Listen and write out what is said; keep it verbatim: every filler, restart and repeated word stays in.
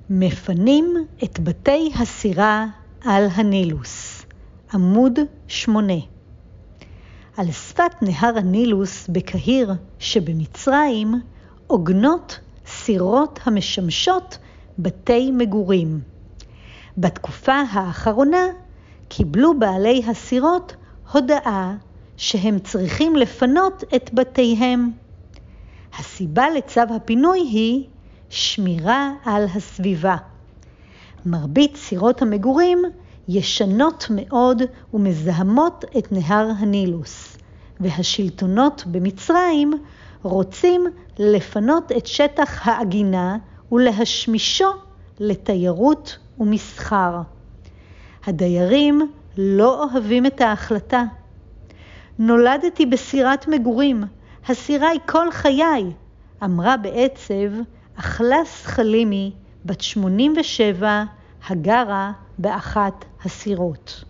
מפנים את בתי הסירה על הנילוס, עמוד שמונה. על שפת נהר הנילוס בקהיר שבמצרים עוגנות סירות המשמשות בתי מגורים. בתקופה האחרונה קיבלו בעלי הסירות הודעה שהם צריכים לפנות את בתיהם. הסיבה לצו הפינוי היא שמירה על הסביבה. מרבית סירות המגורים ישנות מאוד ומזהמות את נהר הנילוס, והשלטונות במצרים רוצים לפנות את שטח העגינה ולהשמישו לתיירות ומסחר. הדיירים לא אוהבים את ההחלטה. נולדתי בסירת מגורים, הסירה היא כל חיי, אמרה בעצב אחלס חלימי בת שמונים ושבע הגרה באחת הסירות.